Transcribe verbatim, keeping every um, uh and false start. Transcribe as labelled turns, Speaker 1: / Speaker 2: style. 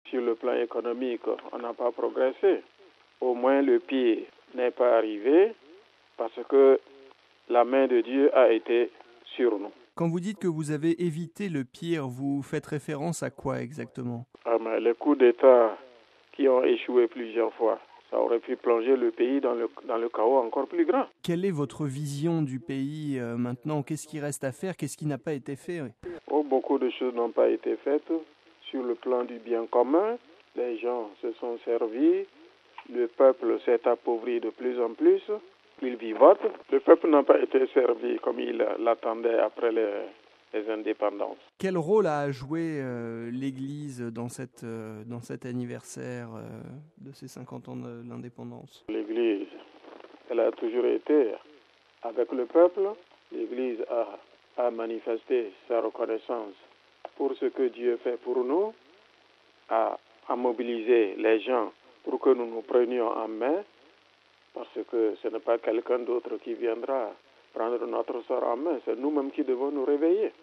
Speaker 1: Sur le plan économique, on n'a pas progressé. Au moins le pire n'est pas arrivé parce que la main de Dieu a été sur nous.
Speaker 2: Quand vous dites que vous avez évité le pire, vous faites référence à quoi exactement?
Speaker 1: Ah, mais les coups d'État qui ont échoué plusieurs fois, ça aurait pu plonger le pays dans le, dans le chaos encore plus grand.
Speaker 2: Quelle est votre vision du pays euh, maintenant? Qu'est-ce qui reste à faire? Qu'est-ce qui n'a pas été fait?
Speaker 1: Oh, beaucoup de choses n'ont pas été faites sur le plan du bien commun. Les gens se sont servis. Le peuple s'est appauvri de plus en plus. Il vivote. Le peuple n'a pas été servi comme il l'attendait après les, les indépendances.
Speaker 2: Quel rôle a joué euh, l'Église dans, cette, euh, dans cet anniversaire euh, de ces cinquante ans de l'indépendance?
Speaker 1: L'Église, elle a toujours été avec le peuple. L'Église a, a manifesté sa reconnaissance pour ce que Dieu fait pour nous, a, a mobilisé les gens pour que nous nous prenions en main, parce que ce n'est pas quelqu'un d'autre qui viendra prendre notre sort en main, c'est nous-mêmes qui devons nous réveiller.